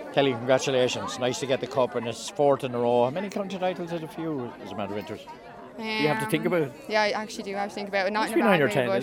Kelly, congratulations. Nice to get the cup, and it's 4th in a row. How many county titles had a few, as a matter of interest? You have to think about it. Yeah, I actually do have to think about it. Not Must in be a bad 9 or way, 10, but, is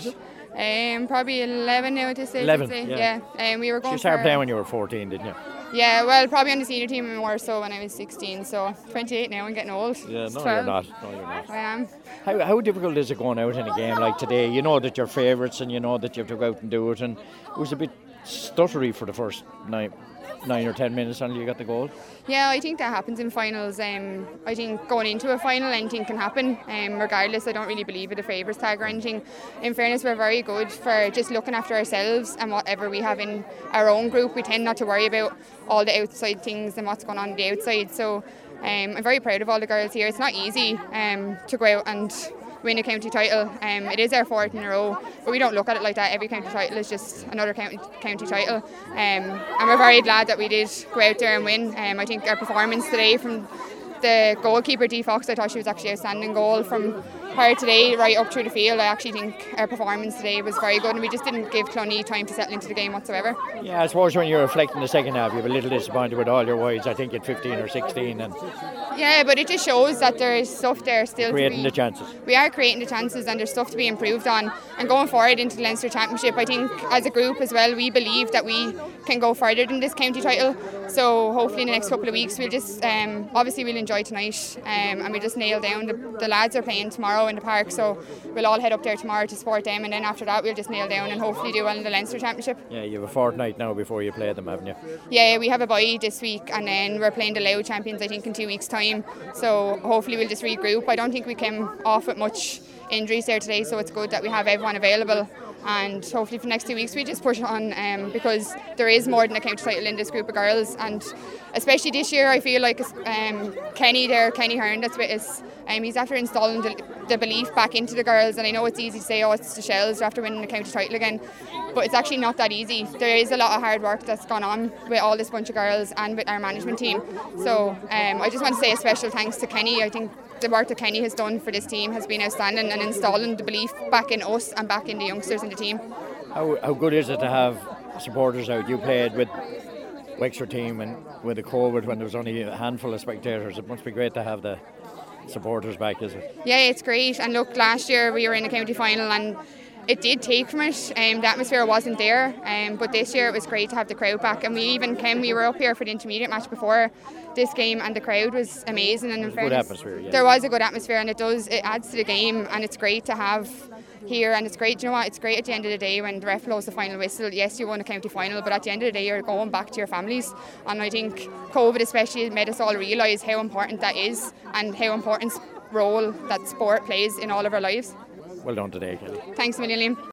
it? probably 11 now at this stage. 11, I'd say. yeah. We were going You started for... playing when you were 14, didn't you? Yeah, well, probably on the senior team more so when I was 16, so 28 now and getting old. Yeah, It's no, 12. you're not. No, you're not. I am. How difficult is it going out in a game like today? You know that you're favourites and you know that you have to go out and do it, and it was a bit stuttery for the first 9 or 10 minutes until you got the goal. Yeah, I think that happens in finals. I think going into a final, anything can happen. Regardless, I don't really believe in the favourites tag or anything. In fairness, we're very good for just looking after ourselves and whatever we have in our own group. We tend not to worry about all the outside things and what's going on the outside. So I'm very proud of all the girls here. It's not easy to go out and win a county title. It is our 4th in a row, but we don't look at it like that. Every county title is just another county title, and we're very glad that we did go out there and win. I think our performance today from the goalkeeper, Dee Fox, I thought she was actually outstanding goal from her today right up through the field. I actually think our performance today was very good, and we just didn't give Clonee time to settle into the game whatsoever. Yeah, I suppose when you're reflecting the second half, you're a little disappointed with all your wides. I think at 15 or 16, and yeah, but it just shows that there is stuff there still creating to be, the chances. We are creating the chances, and there's stuff to be improved on. And going forward into the Leinster Championship, I think as a group as well, we believe that we can go further than this county title. So hopefully in the next couple of weeks, we'll just obviously we'll enjoy tonight, and we'll just nail down. The lads are playing tomorrow in the park, so we'll all head up there tomorrow to support them, and then after that we'll just nail down and hopefully do well in the Leinster Championship. Yeah, you have a fortnight now before you play them, haven't you? Yeah, we have a bye this week, and then we're playing the Louth champions I think in 2 weeks' time. So hopefully we'll just regroup. I don't think we came off with much injuries there today, so it's good that we have everyone available. And hopefully for the next 2 weeks we just push on, because there is more than a county title in this group of girls, and especially this year I feel like Kenny Hearn, that's with us. He's after installing the belief back into the girls, and I know it's easy to say, oh, it's the Shells after winning the county title again, but it's actually not that easy. There is a lot of hard work that's gone on with all this bunch of girls and with our management team. So I just want to say a special thanks to Kenny. I think the work that Kenny has done for this team has been outstanding, and installing the belief back in us and back in the youngsters in the team. How good is it to have supporters out? You played with Wexford team and with the COVID when there was only a handful of spectators. It must be great to have the supporters back, is it? Yeah, it's great. And look, last year we were in a county final and it did take from it. The atmosphere wasn't there, but this year it was great to have the crowd back. And we were up here for the intermediate match before this game, and the crowd was amazing. And in fairness, good atmosphere, yeah. There was a good atmosphere, and it adds to the game, and it's great to have here. And it's great, you know what? It's great at the end of the day when the ref blows the final whistle. Yes, you won a county final, but at the end of the day, you're going back to your families. And I think COVID especially made us all realise how important that is, and how important role that sport plays in all of our lives. Well done today, Kelly. Thanks a million, Liam.